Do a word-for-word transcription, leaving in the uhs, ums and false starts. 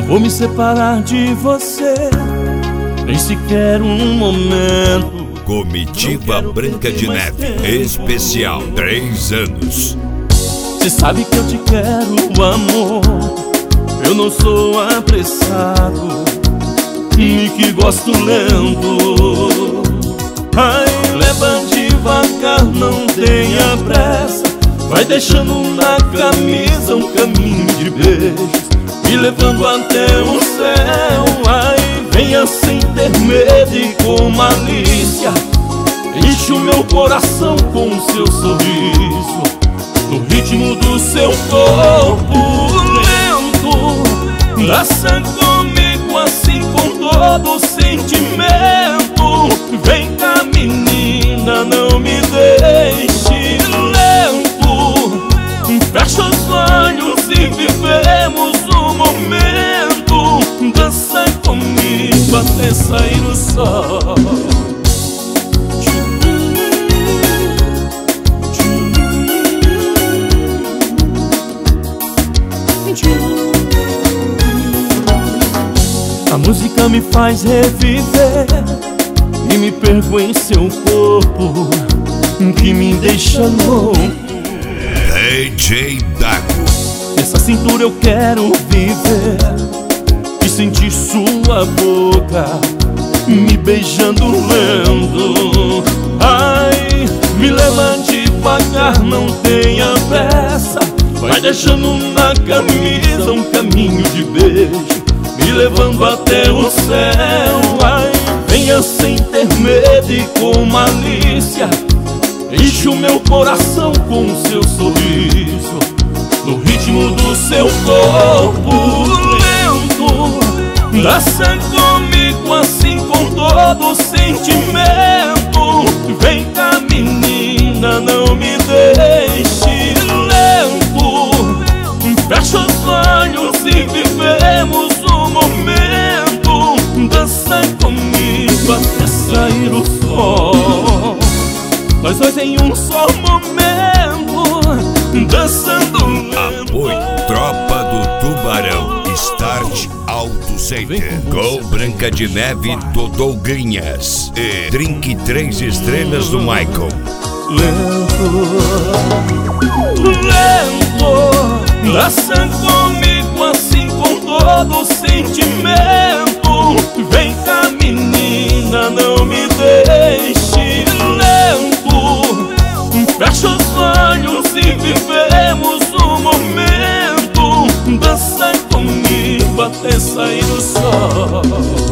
vou me separar de você, nem sequer um momento. Comitiva Branca de Neve, especial três anos. Cê sabe que eu te quero, amor. Eu não sou apressado e que gosto lento. Ai, leva devagar, não tenha pressa. Vai deixando na camisa um caminho de beijos, me levando até o céu. Ai, venha sem ter medo e com malícia, enche o meu coração com o seu sorriso, no ritmo do seu corpo lento. Dança comigo assim com todo sentimento. Vem cá, menina, não me deixe lento. Fecha os olhos e vivemos o momento. Dança comigo até sair o sol. A música me faz reviver e me perco em seu corpo, que me deixa louco. D J Dago. Nessa cintura eu quero viver e sentir sua boca me beijando lento. Ai, me leva devagar, não tenha pressa. Vai deixando na camisa um caminho de beijo, me levando até o céu. Ai, venha sem ter medo e com malícia, enche o meu coração com o seu sorriso, no ritmo do seu corpo lento. Dança comigo assim com todo sentimento. Vem cá, menina, não me deixe lento. Fecha os olhos e vivemos o momento. Dança comigo até sair o sol. Nós dois em um só momento, dançando lento. Apoio Tropa do Tubarão, Start Auto Center, com Branca de Neve do Douglinhas e Drink três estrelas do Michael. Lento, lento, dança comigo assim com todo sentimento. Vem cá, menina, não me deixe lento. Fecha os olhos e vivemos o momento. Dança comigo até sair o sol.